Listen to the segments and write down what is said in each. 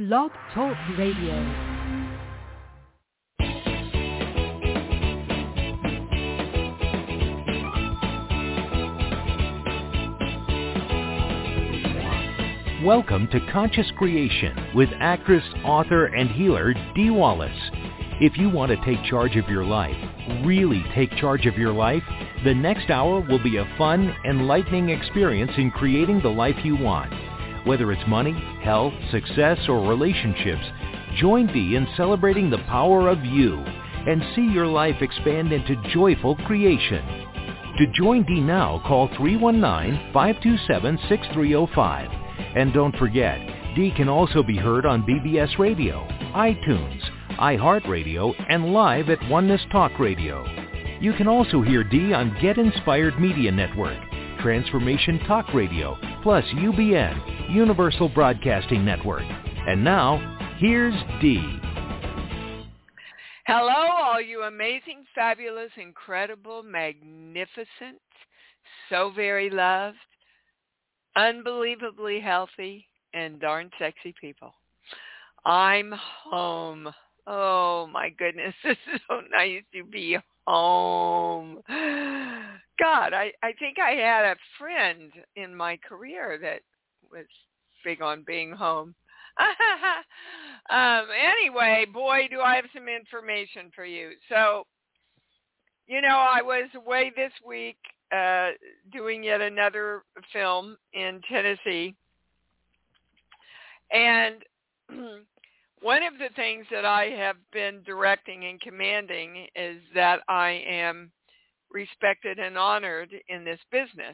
Blog Talk Radio. Welcome to Conscious Creation with actress, author, and healer Dee Wallace. If you want to take charge of your life, really take charge of your life, the next hour will be a fun, enlightening experience in creating the life you want. Whether it's money, health, success, or relationships, join Dee in celebrating the power of you and see your life expand into joyful creation. To join Dee now, call 319-527-6305. And don't forget, Dee can also be heard on BBS Radio, iTunes, iHeartRadio, and live at Oneness Talk Radio. You can also hear Dee on Get Inspired Media Network, Transformation Talk Radio, plus UBN, Universal Broadcasting Network. And now, here's Dee. Hello, all you amazing, fabulous, incredible, magnificent, so very loved, unbelievably healthy, and darn sexy people. I'm home. Oh, my goodness. This is so nice to be home. God, I think I had a friend in my career that was big on being home. Anyway, boy, do I have some information for you. So, I was away this week doing yet another film in Tennessee. And one of the things that I have been directing and commanding is that I am respected and honored in this business.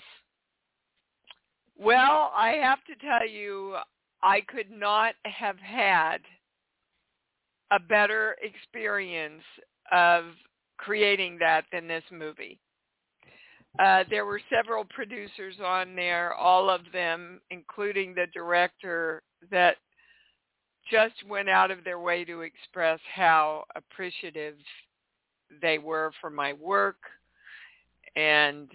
Well, I have to tell you, I could not have had a better experience of creating that than this movie. There were several producers on there, all of them, including the director, that just went out of their way to express how appreciative they were for my work and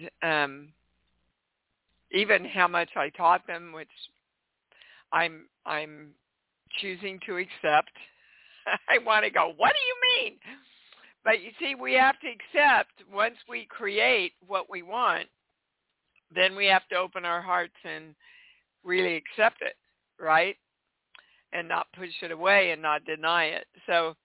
even how much I taught them, which I'm choosing to accept. I want to go, what do you mean? But you see, we have to accept once we create what we want, then we have to open our hearts and really accept it, right? And not push it away and not deny it. So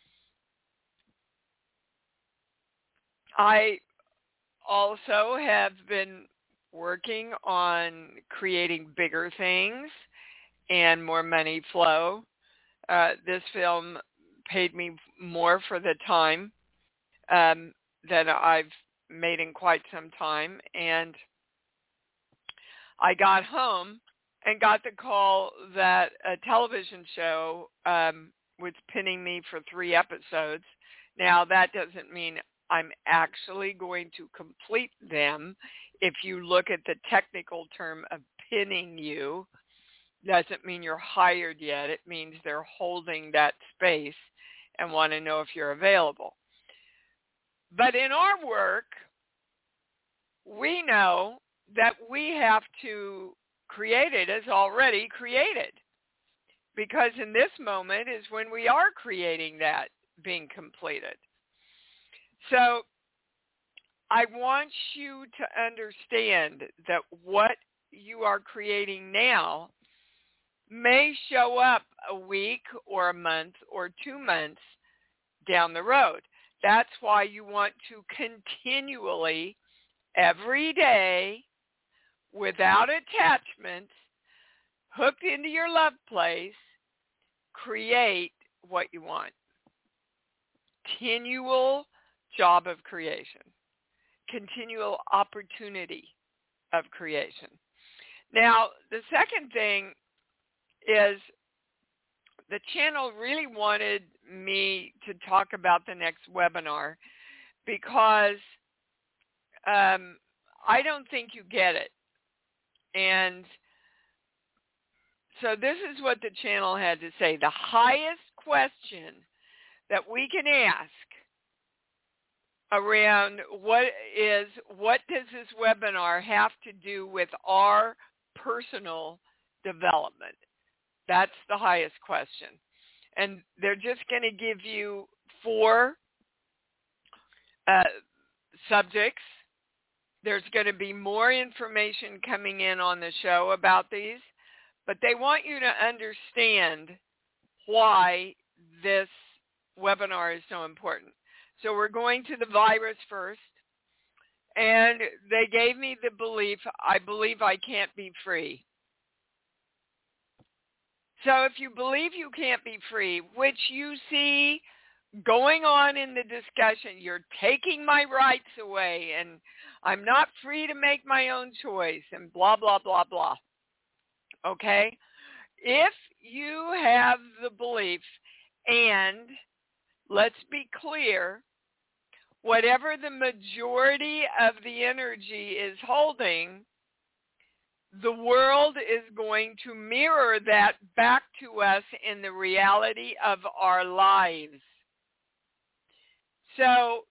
I also have been working on creating bigger things and more money flow. This film paid me more for the time than I've made in quite some time. And I got home and got the call that a television show was pinning me for 3 episodes. Now, that doesn't mean I'm actually going to complete them. If you look at the technical term of pinning you, doesn't mean you're hired yet. It means they're holding that space and want to know if you're available. But in our work, we know that we have to create it as already created, because in this moment is when we are creating that being completed. So I want you to understand that what you are creating now may show up a week or a month or 2 months down the road. That's why you want to continually, every day, without attachment, hooked into your love place, create what you want. Continual job of creation. Continual opportunity of creation. Now, the second thing is the channel really wanted me to talk about the next webinar because I don't think you get it. And so this is what the channel had to say. The highest question that we can ask around what does this webinar have to do with our personal development? That's the highest question. And they're just going to give you 4 subjects. There's going to be more information coming in on the show about these, but they want you to understand why this webinar is so important. So we're going to the virus first, and they gave me the belief, I believe I can't be free. So if you believe you can't be free, which you see going on in the discussion, you're taking my rights away, and I'm not free to make my own choice, and blah, blah, blah, blah. Okay? If you have the belief, and let's be clear, whatever the majority of the energy is holding, the world is going to mirror that back to us in the reality of our lives. So,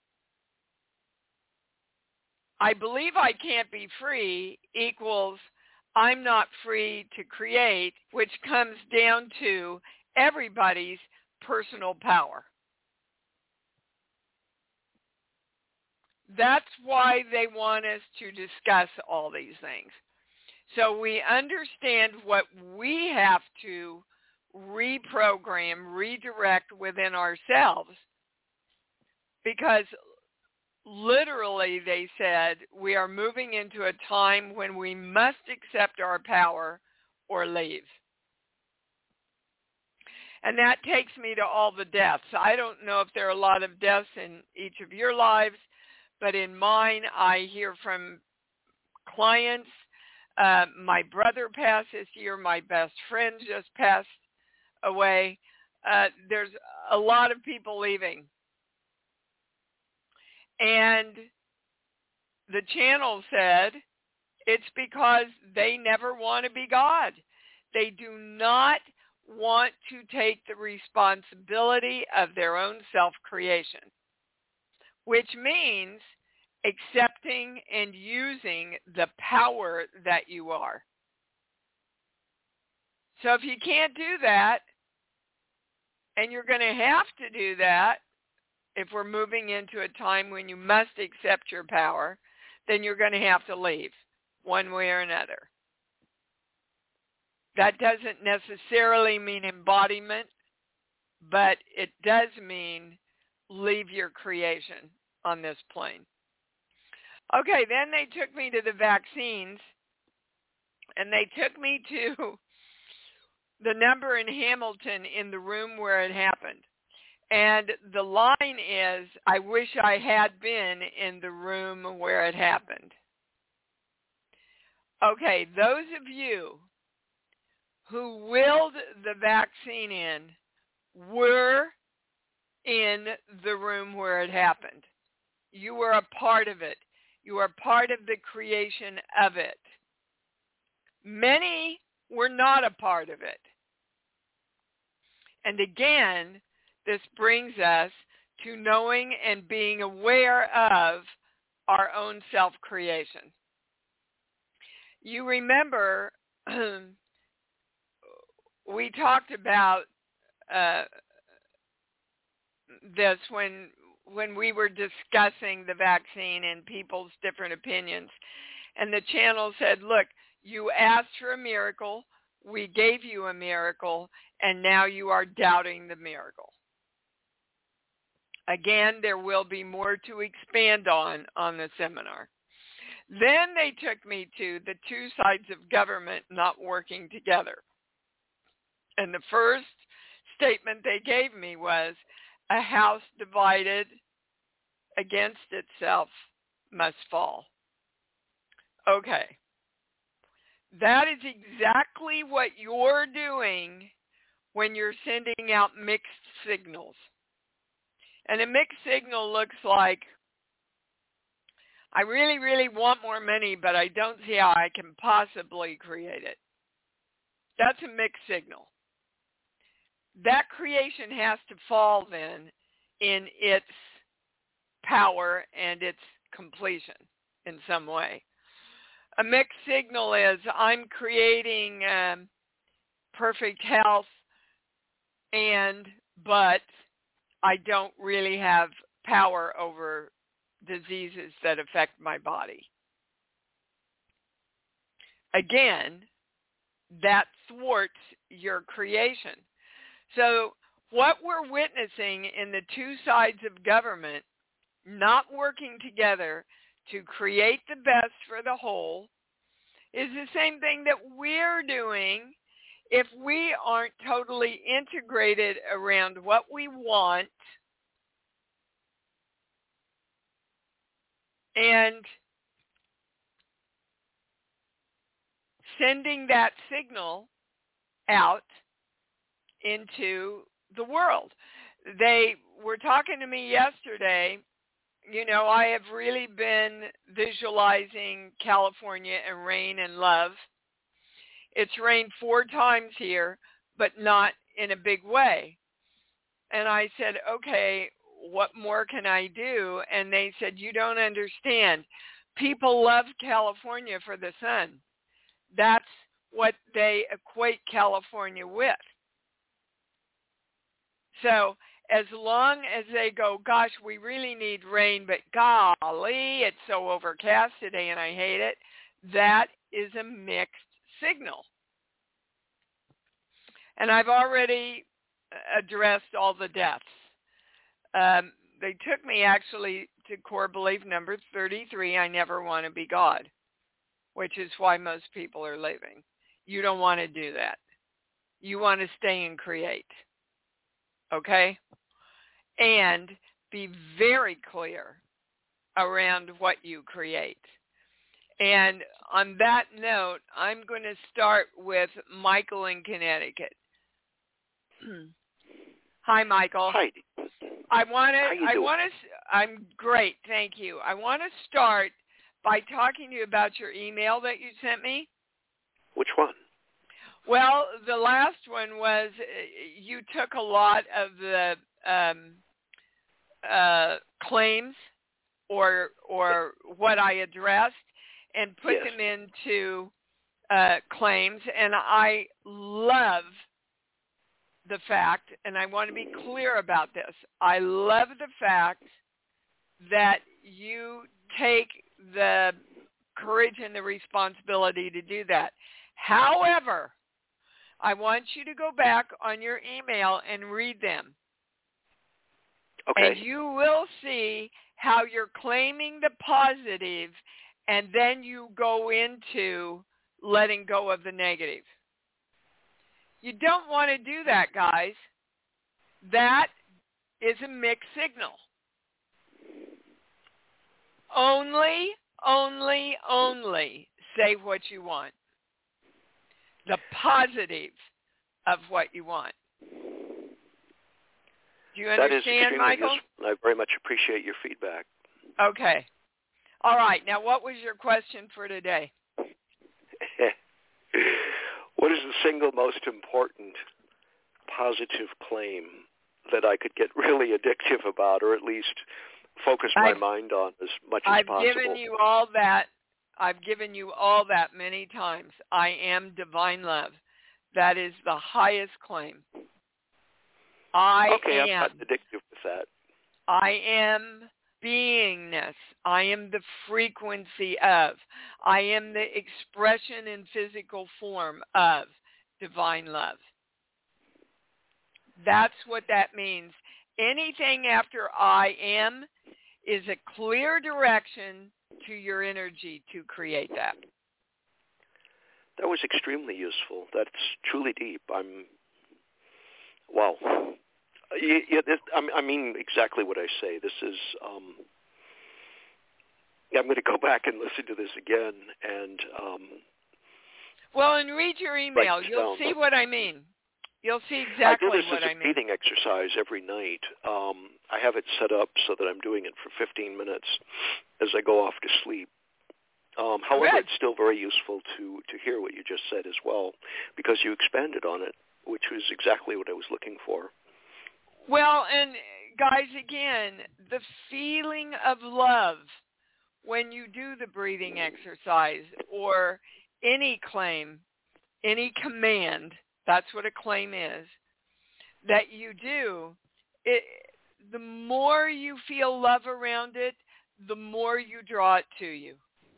I believe I can't be free equals I'm not free to create, which comes down to everybody's personal power. That's why they want us to discuss all these things. So we understand what we have to reprogram, redirect within ourselves, because literally they said we are moving into a time when we must accept our power or leave. And that takes me to all the deaths. I don't know if there are a lot of deaths in each of your lives, but in mine, I hear from clients. My brother passed this year. My best friend just passed away. There's a lot of people leaving. And the channel said it's because they never want to be God. They do not want to take the responsibility of their own self-creation, which means accepting and using the power that you are. So if you can't do that, and you're going to have to do that, if we're moving into a time when you must accept your power, then you're going to have to leave one way or another. That doesn't necessarily mean embodiment, but it does mean leave your creation on this plane. Okay, then they took me to the vaccines, and they took me to the number in Hamilton in the room where it happened. And the line is, I wish I had been in the room where it happened. Okay, those of you who willed the vaccine in were in the room where it happened. You were a part of it. You are part of the creation of it. Many were not a part of it. And again, this brings us to knowing and being aware of our own self-creation. You remember we talked about this when we were discussing the vaccine and people's different opinions. And the channel said, look, you asked for a miracle, we gave you a miracle, and now you are doubting the miracle. Again, there will be more to expand on the seminar. Then they took me to the 2 sides of government not working together. And the first statement they gave me was, a house divided against itself must fall. Okay. That is exactly what you're doing when you're sending out mixed signals. And a mixed signal looks like, I really, really want more money, but I don't see how I can possibly create it. That's a mixed signal. That creation has to fall then in its power and its completion in some way. A mixed signal is, I'm creating perfect health, but I don't really have power over diseases that affect my body. Again, that thwarts your creation. So what we're witnessing in the two sides of government not working together to create the best for the whole is the same thing that we're doing if we aren't totally integrated around what we want and sending that signal out into the world. They were talking to me yesterday. You know, I have really been visualizing California and rain and love. It's rained 4 times here, but not in a big way. And I said, okay, what more can I do? And they said, you don't understand. People love California for the sun. That's what they equate California with. So as long as they go, gosh, we really need rain, but golly, it's so overcast today and I hate it, that is a mixed signal. And I've already addressed all the deaths. They took me actually to core belief number 33, I never want to be God, which is why most people are leaving. You don't want to do that. You want to stay and create. Okay? And be very clear around what you create. And on that note, I'm going to start with Michael in Connecticut. Hi, Michael. Hi. I'm great, thank you. I want to start by talking to you about your email that you sent me. Which one? Well, the last one was you took a lot of the claims or what I addressed and put Yes. them into claims, and I love the fact, and I want to be clear about this, I love the fact that you take the courage and the responsibility to do that. However, I want you to go back on your email and read them. Okay. And you will see how you're claiming the positive, and then you go into letting go of the negative. You don't want to do that, guys. That is a mixed signal. Only say what you want. The positive of what you want. Do you understand, Michael? Useful. I very much appreciate your feedback. Okay. All right. Now, what was your question for today? What is the single most important positive claim that I could get really addictive about, or at least focus my mind on as much as possible? I've given you all that. I've given you all that many times. I am divine love. That is the highest claim. I'm not addictive with that. I am beingness. I am the frequency of. I am the expression in physical form of divine love. That's what that means. Anything after I am is a clear direction to your energy to create that. That was extremely useful. That's truly deep. Wow. I mean exactly what I say. This is, I'm going to go back and listen to this again and and read your email. You'll see what I mean. You'll see exactly what I mean. I do this as a breathing exercise every night. I have it set up so that I'm doing it for 15 minutes as I go off to sleep. However, it's still very useful to hear what you just said as well, because you expanded on it, which was exactly what I was looking for. Well, and guys, again, the feeling of love when you do the breathing exercise or any claim, any command that's what a claim is, that you do, the more you feel love around it, the more you draw it to you.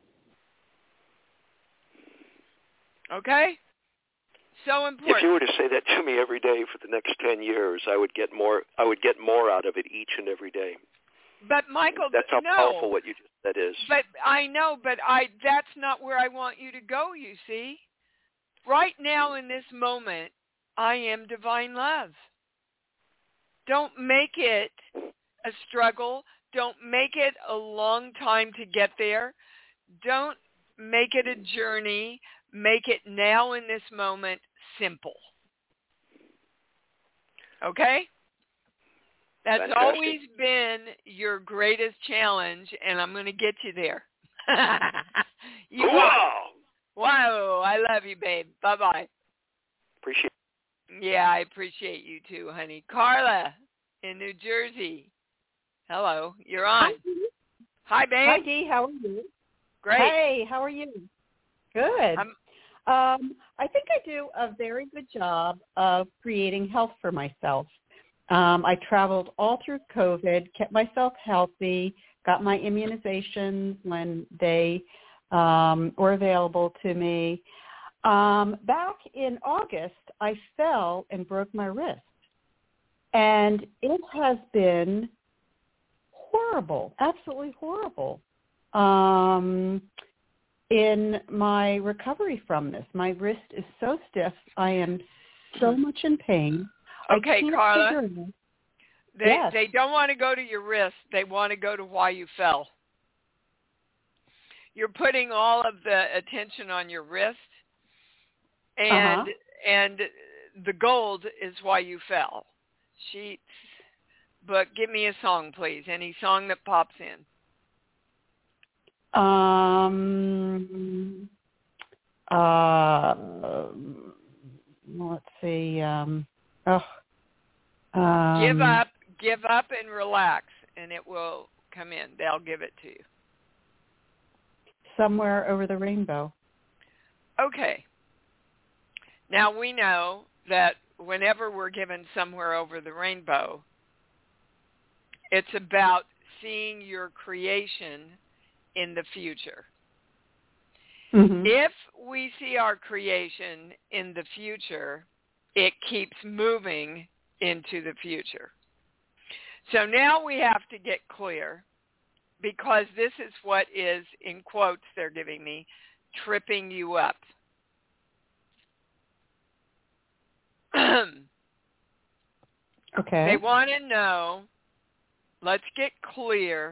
Okay? So important. If you were to say that to me every day for the next 10 years, I would get more out of it each and every day. But Michael, that's how powerful what you just said is. But I know, that's not where I want you to go, you see. Right now in this moment, I am divine love. Don't make it a struggle. Don't make it a long time to get there. Don't make it a journey. Make it now in this moment simple. Okay? That's Fantastic. always been your greatest challenge, and I'm going to get you there. Wow, I love you, babe. Bye-bye. Appreciate it. Yeah, I appreciate you too, honey. Carla in New Jersey. Hello, you're on. Hi, babe. Hi, Dee. How are you? Great. Hey, how are you? Good. I think I do a very good job of creating health for myself. I traveled all through COVID, kept myself healthy, got my immunizations when they were available to me. Back in August, I fell and broke my wrist. And it has been horrible, absolutely horrible. In my recovery from this, my wrist is so stiff. I am so much in pain. Okay, Carla, Yes. They don't want to go to your wrist. They want to go to why you fell. You're putting all of the attention on your wrist, and the gold is why you fell. Sheets, but give me a song, please. Any song that pops in. Let's see. Give up and relax, and it will come in. They'll give it to you. Somewhere Over the Rainbow. Okay. Now we know that whenever we're given Somewhere Over the Rainbow, it's about seeing your creation in the future. Mm-hmm. If we see our creation in the future, it keeps moving into the future. So now we have to get clear, because this is what is, in quotes they're giving me, tripping you up. Okay. They want to know, let's get clear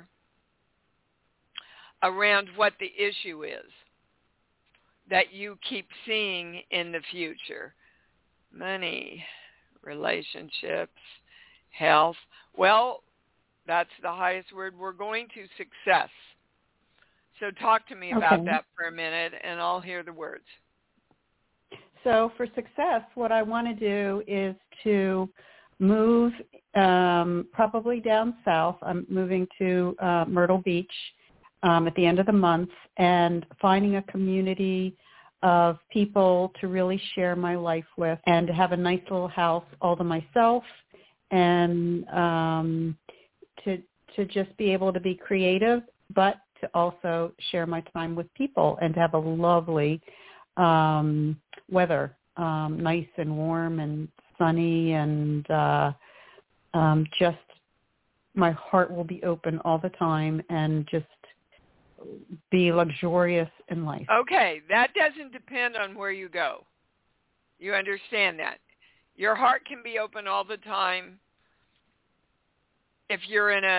around what the issue is that you keep seeing in the future. Money, relationships, health. Well, that's the highest word. We're going to success. So talk to me about that for a minute, and I'll hear the words. So for success, what I want to do is to move probably down south. I'm moving to Myrtle Beach at the end of the month, and finding a community of people to really share my life with, and to have a nice little house all to myself, and to just be able to be creative, but to also share my time with people, and to have a lovely weather, nice and warm and sunny, and just my heart will be open all the time, and just be luxurious in life. Okay, that doesn't depend on where you go. You understand that. Your heart can be open all the time if you're in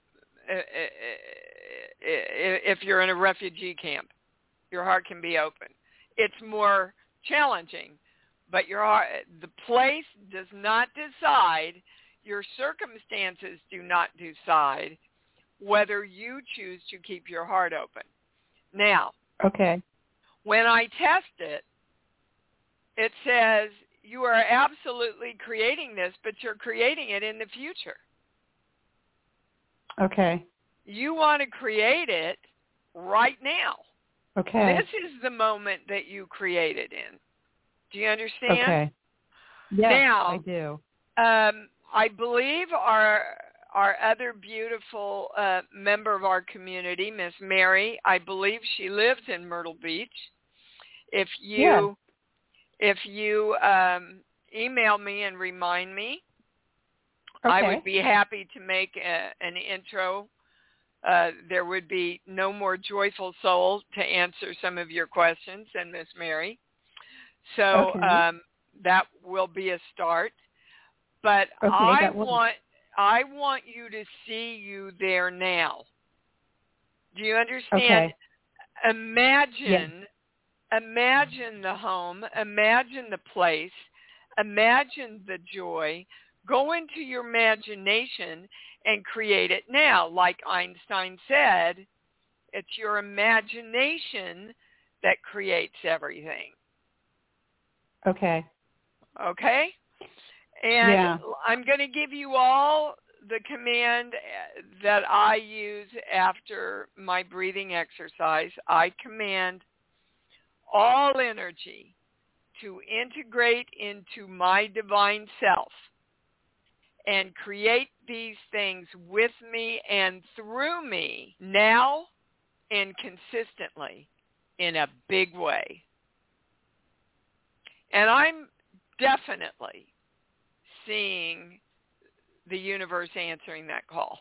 a refugee camp. Your heart can be open. It's more challenging, but your heart, the place does not decide. Your circumstances do not decide whether you choose to keep your heart open. Now, when I test it, it says you are absolutely creating this, but you're creating it in the future. Okay. You want to create it right now. Okay. This is the moment that you created in. Do you understand? Okay. Yes, now, I do. I believe our other beautiful member of our community, Miss Mary, I believe she lives in Myrtle Beach. If you email me and remind me, okay. I would be happy to make an intro. There would be no more joyful soul to answer some of your questions than Miss Mary. So that will be a start. But I want you to see you there now. Do you understand? Okay. Imagine the home, imagine the place, imagine the joy. Go into your imagination and create it now. Like Einstein said, it's your imagination that creates everything. Okay. Okay? And I'm going to give you all the command that I use after my breathing exercise. I command all energy to integrate into my divine self and create these things with me and through me now and consistently in a big way. And I'm definitely seeing the universe answering that call.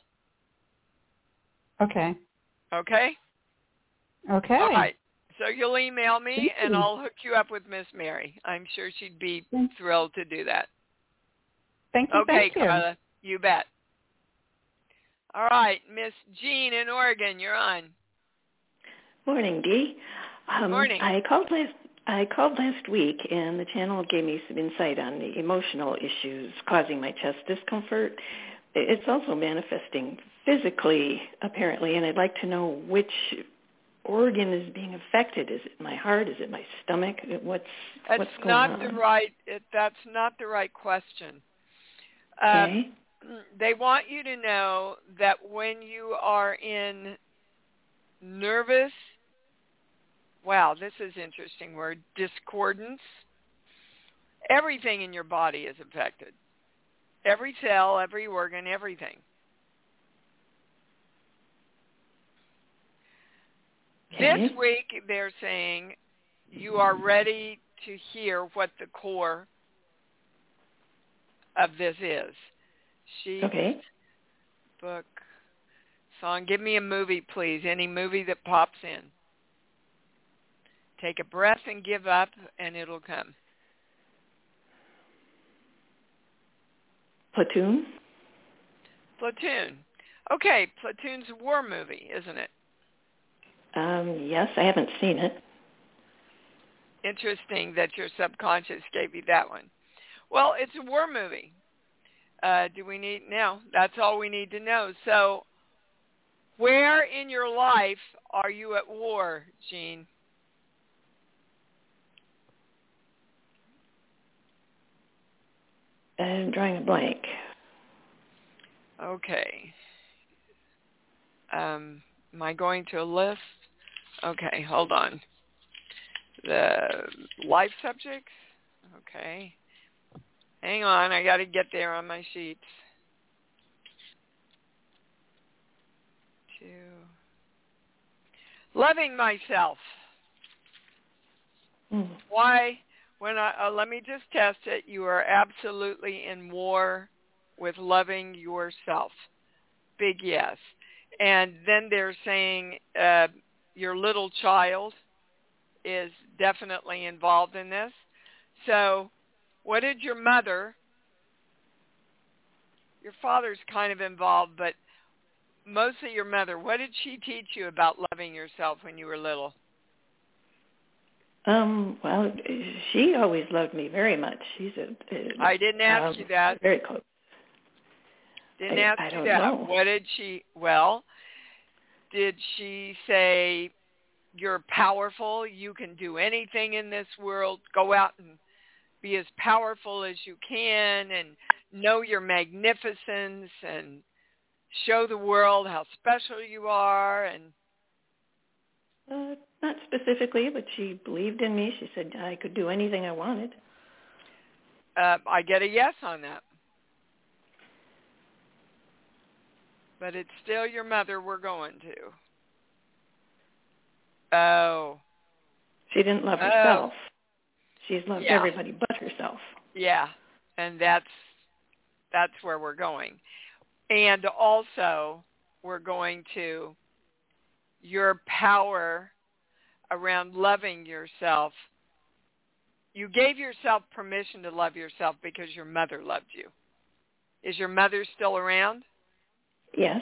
Okay. Okay? Okay. All right. So you'll email me and I'll hook you up with Miss Mary. I'm sure she'd be thrilled to do that. Thank you. Okay, thank you. Carla. You bet. All right. Miss Jean in Oregon, you're on. Morning, Dee. Morning. I called last week, and the channel gave me some insight on the emotional issues causing my chest discomfort. It's also manifesting physically, apparently, and I'd like to know which organ is being affected. Is it my heart? Is it my stomach? What's going on? That's not the right question. Okay. They want you to know that when you are in nervous, wow, this is an interesting word, discordance, everything in your body is affected. Every cell, every organ, everything. Okay. This week, they're saying you are ready to hear what the core of this is. Sheets, book, song. Give me a movie, please. Any movie that pops in. Take a breath and give up, and it'll come. Platoon? Platoon. Okay, Platoon's a war movie, isn't it? Yes, I haven't seen it. Interesting that your subconscious gave you that one. Well, it's a war movie. Do we need now? That's all we need to know. So, where in your life are you at war, Jean? I'm drawing a blank. Okay. Am I going to a list? Okay, hold on. The life subjects? Okay. Hang on, I got to get there on my sheets. 2. Loving myself. Why? When let me just test it. You are absolutely in war with loving yourself. Big yes. And then they're saying your little child is definitely involved in this. So what did your mother, your father's kind of involved, but mostly your mother, what did she teach you about loving yourself when you were little? Well, she always loved me very much. I didn't ask you that. Very close. Didn't ask I you don't that. know. What did she, did she say, you're powerful, you can do anything in this world, go out and be as powerful as you can and know your magnificence and show the world how special you are? And not specifically, but she believed in me. She said I could do anything I wanted. I get a yes on that. But it's still your mother we're going to. Oh. She didn't love herself. She's loved everybody but herself. Yeah, and that's where we're going. And also, we're going to your power around loving yourself. You gave yourself permission to love yourself because your mother loved you. Is your mother still around? Yes.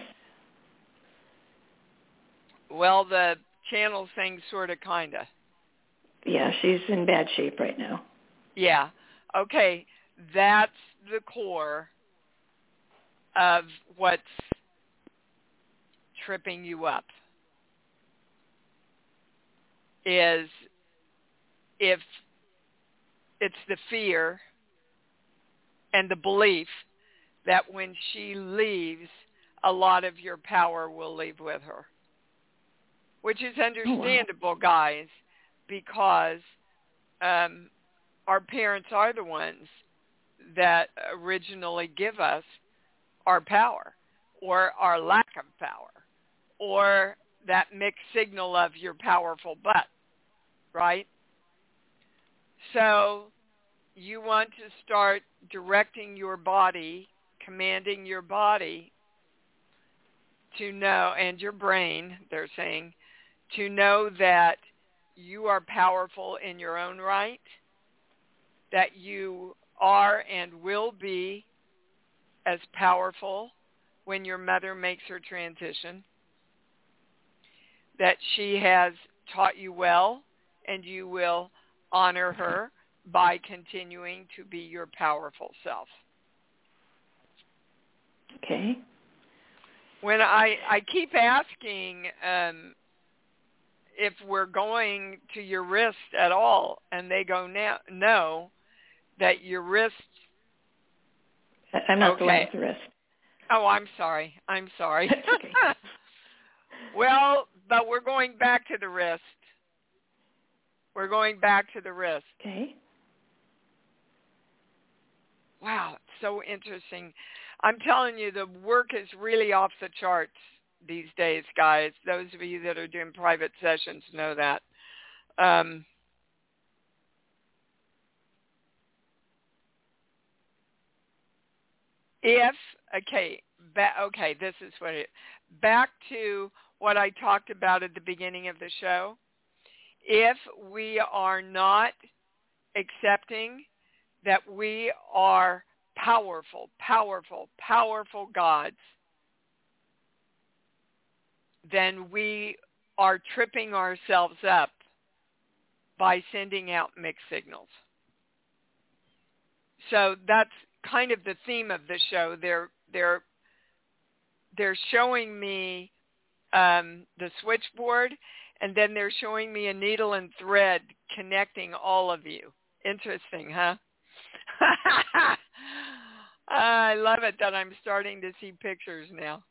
Well, the channel thing sort of, kind of. Yeah, she's in bad shape right now. Yeah. Okay, that's the core of what's tripping you up. Is if it's the fear and the belief that when she leaves, a lot of your power will leave with her. Which is understandable, guys, because our parents are the ones that originally give us our power or our lack of power or that mixed signal of you're powerful but, right? So you want to start directing your body, commanding your body to know, and your brain, they're saying, to know that you are powerful in your own right, that you are and will be as powerful when your mother makes her transition, that she has taught you well, and you will honor her by continuing to be your powerful self. Okay. When I keep asking if we're going to your wrist at all, and they go no, that your wrist... I'm not the one with the wrist. Oh, I'm sorry. Okay. Well, but we're going back to the wrist. Okay. Wow, it's so interesting. I'm telling you, the work is really off the charts these days, guys. Those of you that are doing private sessions know that. This is what it is. Back to what I talked about at the beginning of the show. If we are not accepting that we are powerful gods, then we are tripping ourselves up by sending out mixed signals. So that's kind of the theme of the show. They're showing me the switchboard, and then they're showing me a needle and thread connecting all of you. Interesting, huh? I love it that I'm starting to see pictures now.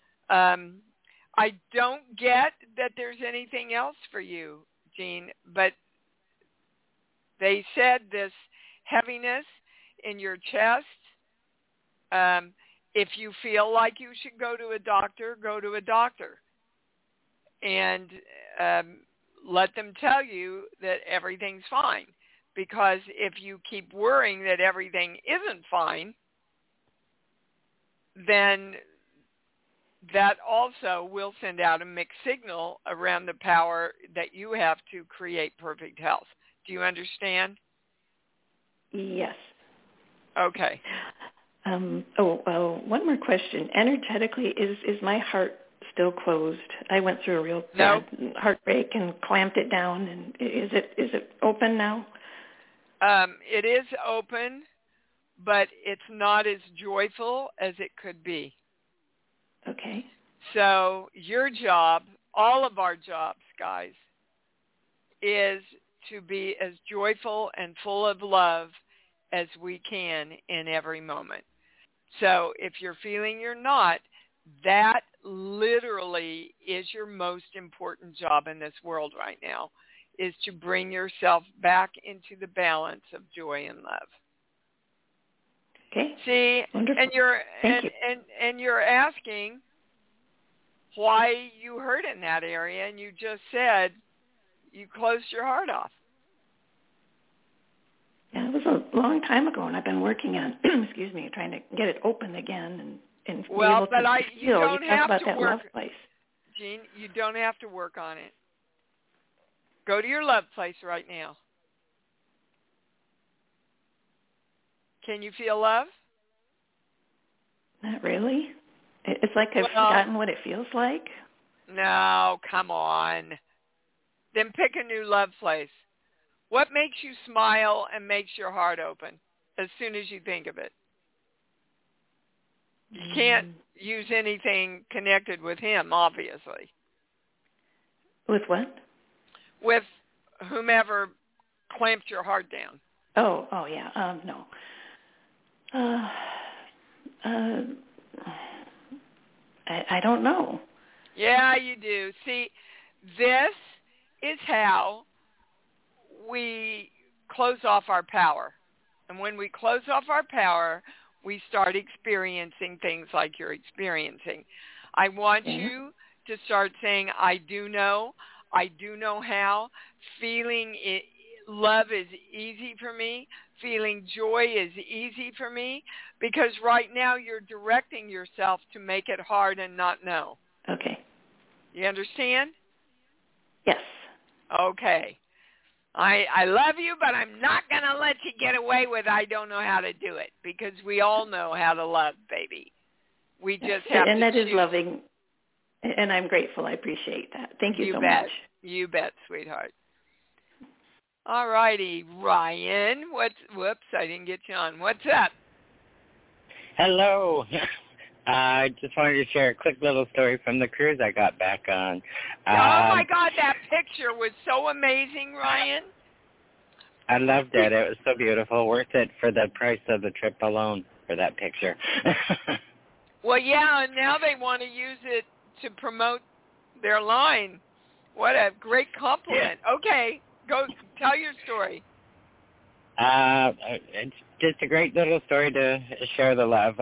I don't get that there's anything else for you, Jean, but they said this heaviness in your chest. If you feel like you should go to a doctor, go to a doctor. And let them tell you that everything's fine. Because if you keep worrying that everything isn't fine, then that also will send out a mixed signal around the power that you have to create perfect health. Do you understand? Yes. Okay. One more question. Energetically, is my heart still closed? I went through a real bad heartbreak and clamped it down. And is it open now? It is open, but it's not as joyful as it could be. Okay. So your job, all of our jobs, guys, is to be as joyful and full of love as we can in every moment. So if you're feeling you're not, that literally is your most important job in this world right now, is to bring yourself back into the balance of joy and love. Okay. See, wonderful. and you're Thank you. and you're asking why you hurt in that area, and you just said you closed your heart off. Yeah, it was a long time ago, and I've been working on, excuse me, trying to get it open again and be able to feel. You don't have about to that work, love place. Jean, you don't have to work on it. Go to your love place right now. Can you feel love? Not really. It's like I've forgotten what it feels like. No, come on. Then pick a new love place. What makes you smile and makes your heart open as soon as you think of it? You can't use anything connected with him, obviously. With what? With whomever clamped your heart down. Oh yeah. No. I don't know. Yeah, you do. See, this is how we close off our power. And when we close off our power, we start experiencing things like you're experiencing. I want you to start saying, I do know how. Feeling it, love is easy for me. Feeling joy is easy for me, because right now you're directing yourself to make it hard and not know. Okay. You understand? Yes. Okay. I love you, but I'm not going to let you get away with I don't know how to do it, because we all know how to love, baby. We just have to And that choose. is loving, and I'm grateful. I appreciate that. Thank you so bet. much. You bet, sweetheart. All righty, Ryan. Whoops, I didn't get you on. What's up? Hello. I just wanted to share a quick little story from the cruise I got back on. Oh, my God, that picture was so amazing, Ryan. I loved it. It was so beautiful. Worth it for the price of the trip alone for that picture. Well, yeah, and now they want to use it to promote their line. What a great compliment. Yeah. Okay, go tell your story. It's just a great little story to share the love.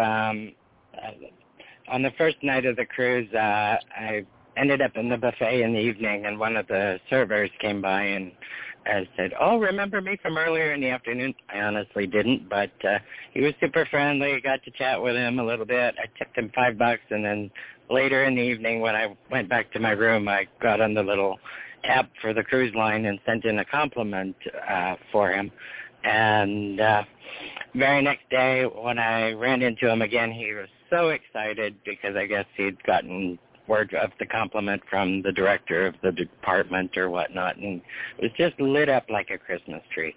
On the first night of the cruise, I ended up in the buffet in the evening, and one of the servers came by and said, "Oh, remember me from earlier in the afternoon?" I honestly didn't, but he was super friendly. I got to chat with him a little bit. I tipped him $5, and then later in the evening when I went back to my room, I got on the little app for the cruise line and sent in a compliment for him. And very next day when I ran into him again, he was so excited because I guess he'd gotten word of the compliment from the director of the department or whatnot, and it was just lit up like a Christmas tree.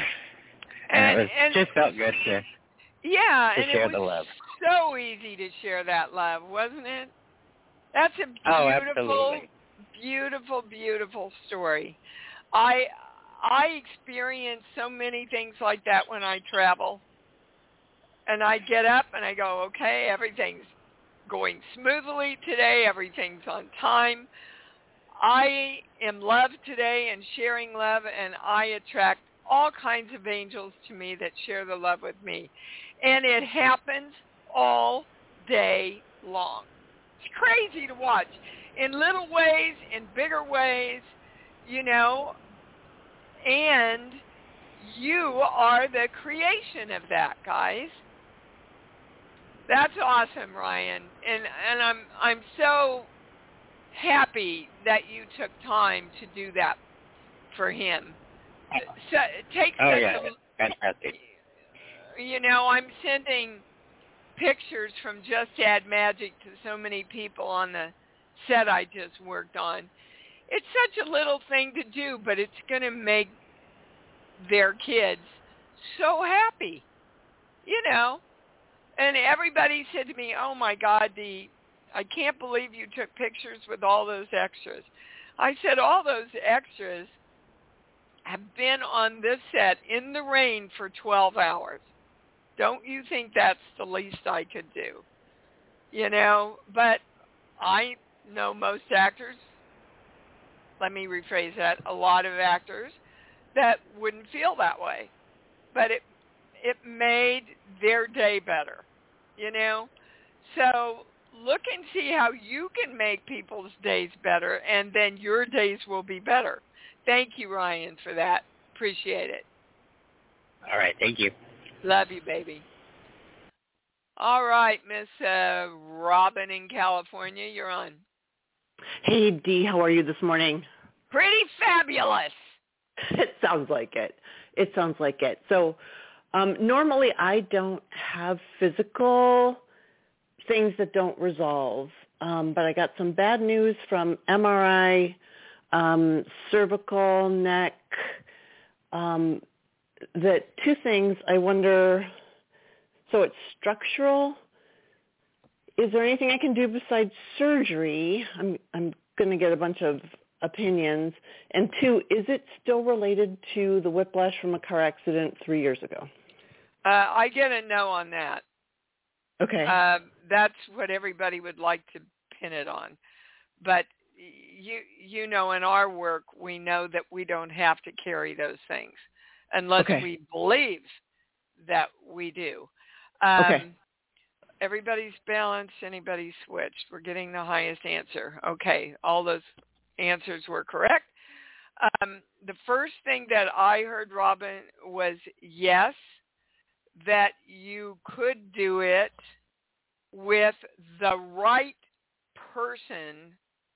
and it just felt good to share the love. So easy to share that love, wasn't it? That's a beautiful, beautiful, beautiful story. I experience so many things like that when I travel. And I get up and I go, okay, everything's going smoothly today. Everything's on time. I am loved today and sharing love, and I attract all kinds of angels to me that share the love with me. And it happens all day long. It's crazy to watch. In little ways, in bigger ways, you know, and you are the creation of that, guys. That's awesome, Ryan. And I'm so happy that you took time to do that for him. So fantastic. You know, I'm sending pictures from Just Add Magic to so many people on the set I just worked on. It's such a little thing to do, but it's going to make their kids so happy, you know. And everybody said to me, oh, my God, I can't believe you took pictures with all those extras. I said, all those extras have been on this set in the rain for 12 hours. Don't you think that's the least I could do? You know, but I know most actors, let me rephrase that, a lot of actors that wouldn't feel that way. But it made their day better, you know? So look and see how you can make people's days better, and then your days will be better. Thank you, Ryan, for that. Appreciate it. All right. Thank you. Love you, baby. All right, Miss Robin in California, you're on. Hey, Dee, how are you this morning? Pretty fabulous. It sounds like it. So normally I don't have physical things that don't resolve, but I got some bad news from MRI, cervical, neck, that two things I wonder, so it's structural. Is there anything I can do besides surgery? I'm going to get a bunch of opinions. And two, is it still related to the whiplash from a car accident 3 years ago? I get a no on that. Okay. That's what everybody would like to pin it on. But you know, in our work, we know that we don't have to carry those things unless we believe that we do. Everybody's balanced, anybody's switched. We're getting the highest answer. Okay, all those answers were correct. The first thing that I heard, Robin, was yes, that you could do it with the right person.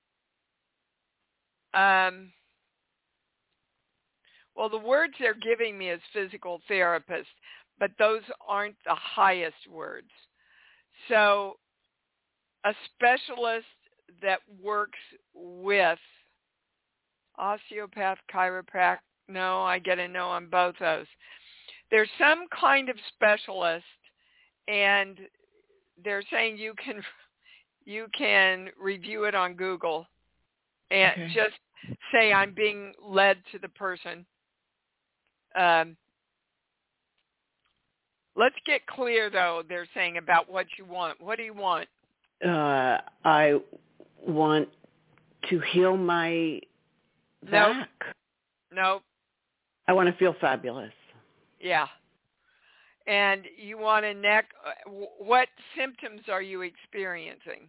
Well, the words they're giving me is physical therapist, but those aren't the highest words. So a specialist that works with osteopath, chiropractor, no, I get a no on both those. There's some kind of specialist, and they're saying you can review it on Google and just say I'm being led to the person. Let's get clear, though, they're saying about what you want. What do you want? I want to heal my back. Nope. I want to feel fabulous. Yeah. And you want a neck. What symptoms are you experiencing?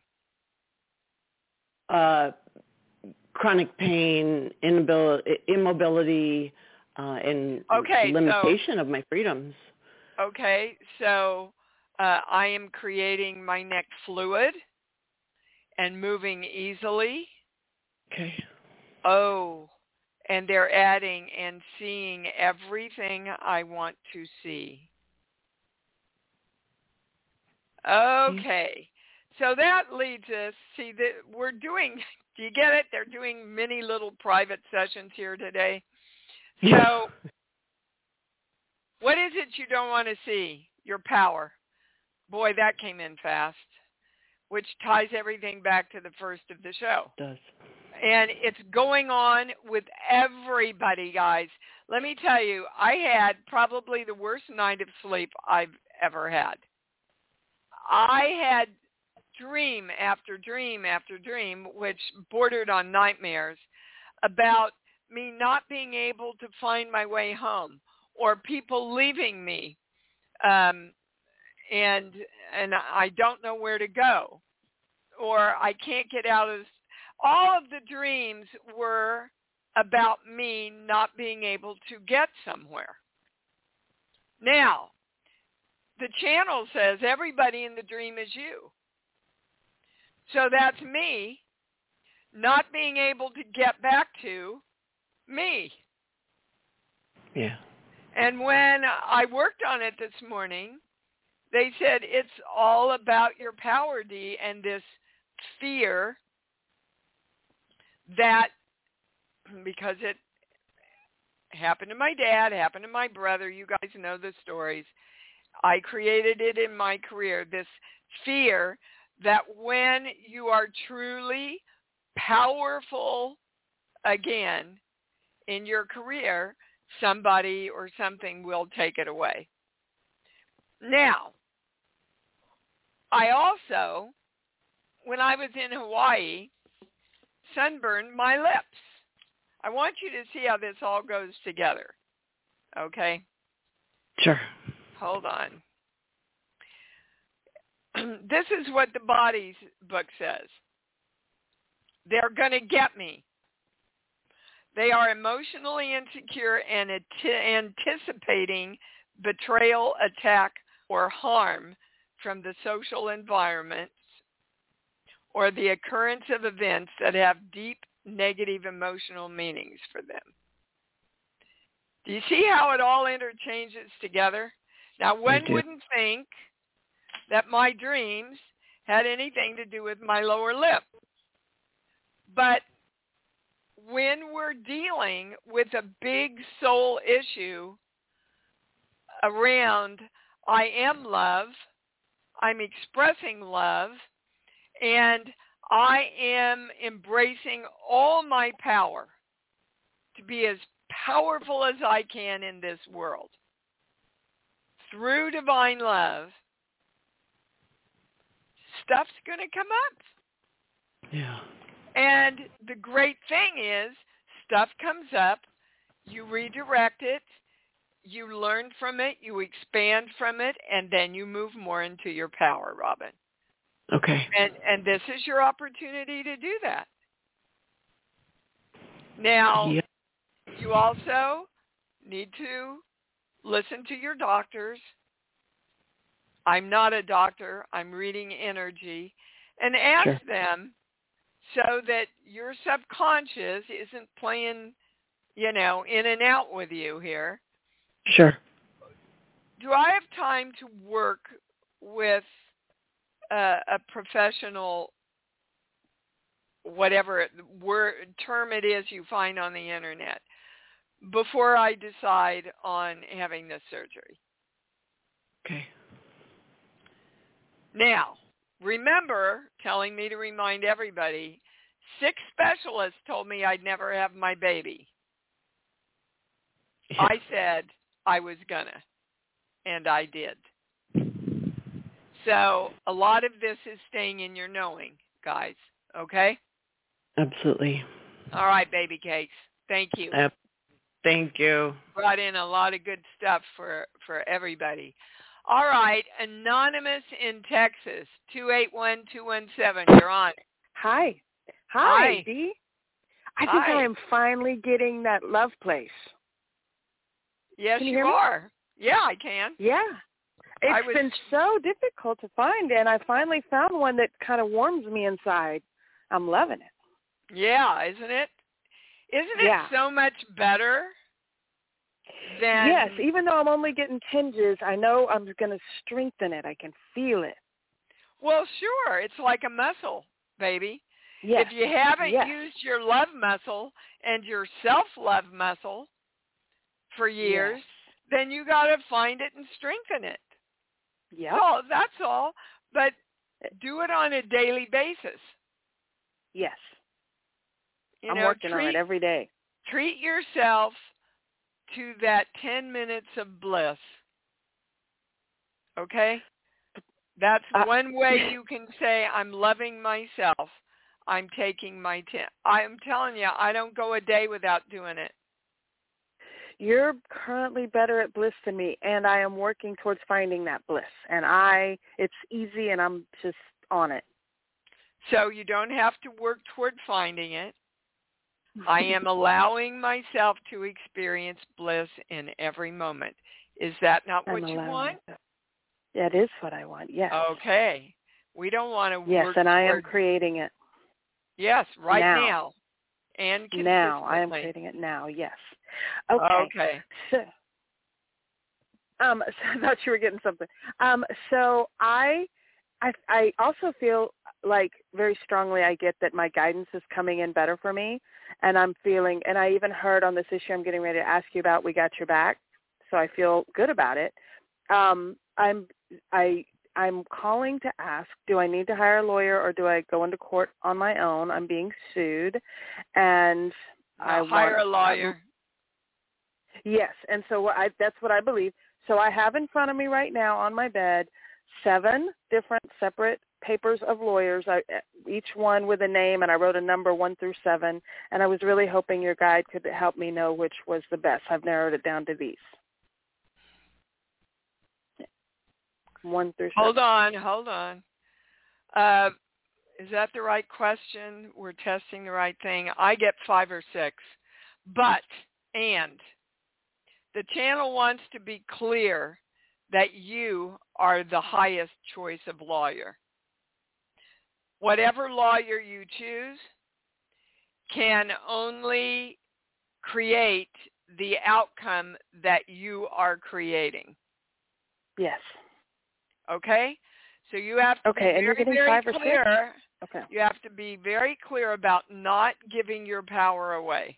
Chronic pain, immobility, and limitation of my freedoms. Okay, so I am creating my neck fluid and moving easily. Okay. Oh, and they're adding and seeing everything I want to see. Okay, so that leads us, see, that we're doing, do you get it? They're doing mini little private sessions here today. So what is it you don't want to see? Your power. Boy, that came in fast, which ties everything back to the first of the show. It does. And it's going on with everybody, guys. Let me tell you, I had probably the worst night of sleep I've ever had. I had dream after dream after dream, which bordered on nightmares, about me not being able to find my way home, or people leaving me, and I don't know where to go, or I can't get out of this. All of the dreams were about me not being able to get somewhere. Now, the channel says everybody in the dream is you. So that's me not being able to get back to me. Yeah. And when I worked on it this morning, they said it's all about your power, Dee, and this fear that, because it happened to my dad, happened to my brother, you guys know the stories, I created it in my career, this fear that when you are truly powerful again in your career, somebody or something will take it away. Now, I also, when I was in Hawaii, sunburned my lips. I want you to see how this all goes together. Okay? Sure. hold on. This is what the Body's book says. They're going to get me. They are emotionally insecure and anticipating betrayal, attack, or harm from the social environments or the occurrence of events that have deep negative emotional meanings for them. Do you see how it all interchanges together? Now, one wouldn't think that my dreams had anything to do with my lower lip. But when we're dealing with a big soul issue around I am love, I'm expressing love, and I am embracing all my power to be as powerful as I can in this world through divine love, stuff's going to come up. Yeah. And the great thing is, stuff comes up, you redirect it, you learn from it, you expand from it, and then you move more into your power, Robin. Okay. And this is your opportunity to do that. Now, you also need to listen to your doctors. I'm not a doctor. I'm reading energy. And ask them so that your subconscious isn't playing, in and out with you here. Sure. Do I have time to work with a professional, whatever term it is you find on the internet, before I decide on having this surgery? Okay. Now, remember telling me to remind everybody, 6 specialists told me I'd never have my baby. Yeah. I said I was gonna, and I did. So a lot of this is staying in your knowing, guys, okay? Absolutely. All right, baby cakes. Thank you. Thank you. Brought in a lot of good stuff for everybody. All right, Anonymous in Texas, 281217. You're on. Hi, Dee. I think I am finally getting that love place. Yes, can you are. Yeah, I can. Yeah. It's been so difficult to find, and I finally found one that kind of warms me inside. I'm loving it. Yeah, isn't it? Isn't it so much better than... Yes, even though I'm only getting tinges, I know I'm going to strengthen it. I can feel it. Well, sure. It's like a muscle, baby. Yes. If you haven't used your love muscle and your self-love muscle for years, then you got to find it and strengthen it. Yeah. So that's all. But do it on a daily basis. Yes. I'm working on it every day. Treat yourself to that 10 minutes of bliss. Okay? That's one way you can say, I'm loving myself. I'm taking my I'm telling you, I don't go a day without doing it. You're currently better at bliss than me, and I am working towards finding that bliss. And it's easy, and I'm just on it. So you don't have to work toward finding it. I am allowing myself to experience bliss in every moment. Is that not what you want? That is what I want, yes. Okay. We don't want to work Yes, and I am creating it. Yes, right now. And consistently. Now. I am creating it now, yes. Okay. So I thought you were getting something. So I also feel like very strongly I get that my guidance is coming in better for me, and I'm feeling, and I even heard on this issue I'm getting ready to ask you about, we got your back, so I feel good about it. I'm calling to ask, do I need to hire a lawyer or do I go into court on my own? I'm being sued, and I hire a lawyer. Yes, and so that's what I believe. So I have in front of me right now on my bed 7 different separate papers of lawyers, each one with a name, and I wrote a number 1 through 7, and I was really hoping your guide could help me know which was the best. I've narrowed it down to these. 1 through 6. Hold on. Is that the right question? We're testing the right thing. I get 5 or 6. And the channel wants to be clear that you are the highest choice of lawyer. Whatever lawyer you choose can only create the outcome that you are creating. Yes. Okay? So you have to be very clear. Okay. You have to be very clear about not giving your power away.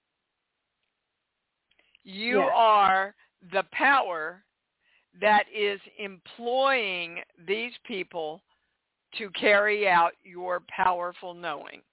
You are the power that is employing these people to carry out your powerful knowing.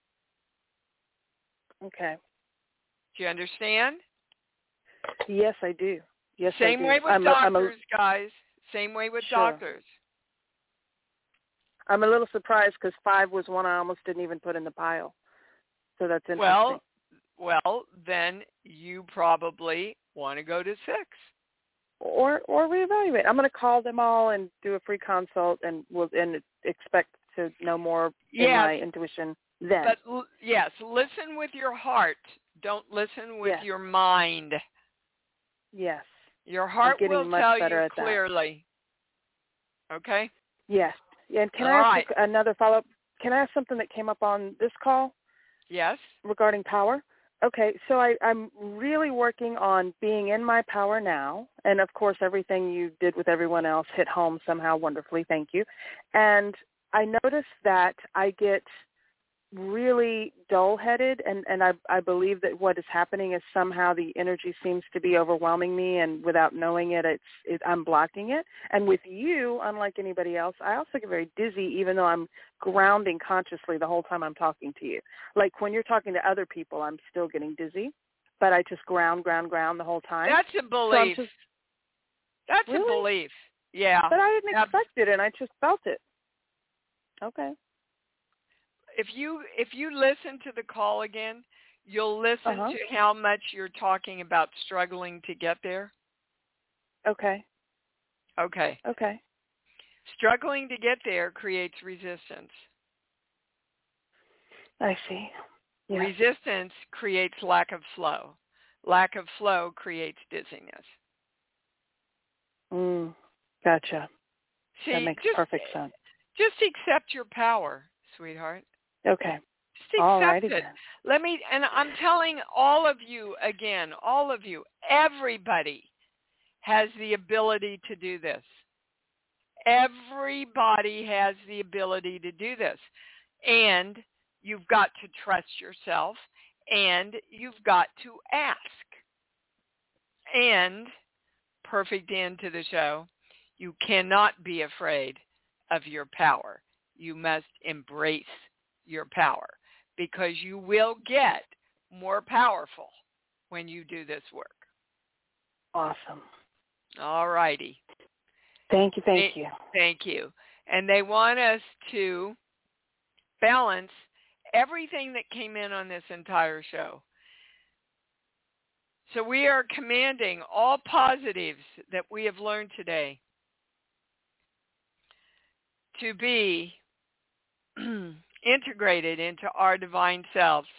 Okay. Do you understand? Yes, I do. Yes, Same I do. way with doctors, guys. Same way with doctors. I'm a little surprised because 5 was one I almost didn't even put in the pile. So that's interesting. Well, then you probably want to go to 6. Or reevaluate. I'm going to call them all and do a free consult and expect to know more in my intuition then. But yes, listen with your heart. Don't listen with your mind. Yes. Your heart will tell you clearly. Okay? Yes. And can I ask another follow-up? Can I ask something that came up on this call? Yes. Regarding power? Okay, so I'm really working on being in my power now. And, of course, everything you did with everyone else hit home somehow wonderfully. Thank you. And I noticed that I get really dull-headed, and I believe that what is happening is somehow the energy seems to be overwhelming me, and without knowing it, I'm blocking it. And with you, unlike anybody else, I also get very dizzy even though I'm grounding consciously the whole time I'm talking to you. Like when you're talking to other people, I'm still getting dizzy, but I just ground the whole time. That's a belief. That's really? A belief. Yeah. But I didn't expect it, and I just felt it. Okay. If you listen to the call again, you'll listen to how much you're talking about struggling to get there. Okay. Okay. Okay. Struggling to get there creates resistance. I see. Yes. Resistance creates lack of flow. Lack of flow creates dizziness. Gotcha. See, that makes perfect sense. Just accept your power, sweetheart. Okay. Just accept it. And I'm telling all of you again, everybody has the ability to do this. Everybody has the ability to do this. And you've got to trust yourself, and you've got to ask. And, perfect end to the show, you cannot be afraid of your power. You must embrace your power, because you will get more powerful when you do this work. Awesome. All righty. Thank you. Thank you. And they want us to balance everything that came in on this entire show. So we are commanding all positives that we have learned today to be integrated into our divine selves,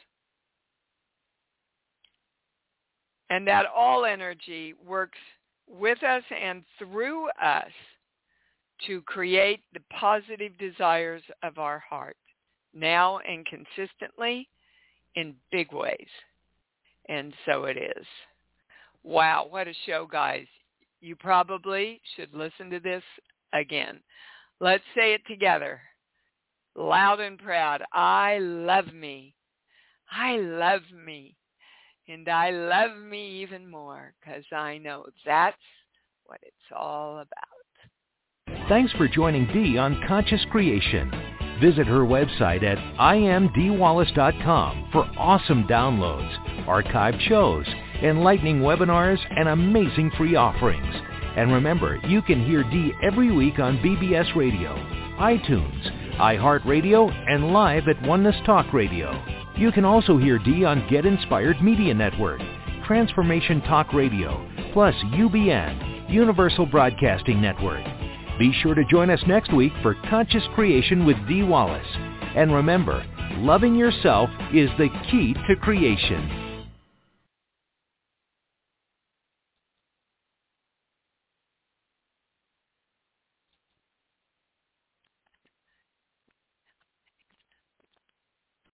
and that all energy works with us and through us to create the positive desires of our heart, now and consistently in big ways. And so it is. Wow, what a show, guys. You probably should listen to this again. Let's say it together, loud and proud. I love me. I love me. And I love me even more, because I know that's what it's all about. Thanks for joining Dee on Conscious Creation. Visit her website at imdwallace.com for awesome downloads, archived shows, enlightening webinars, and amazing free offerings. And remember, you can hear Dee every week on BBS Radio, iTunes, iHeartRadio, and live at Oneness Talk Radio. You can also hear Dee on Get Inspired Media Network, Transformation Talk Radio, plus UBN, Universal Broadcasting Network. Be sure to join us next week for Conscious Creation with Dee Wallace. And remember, loving yourself is the key to creation.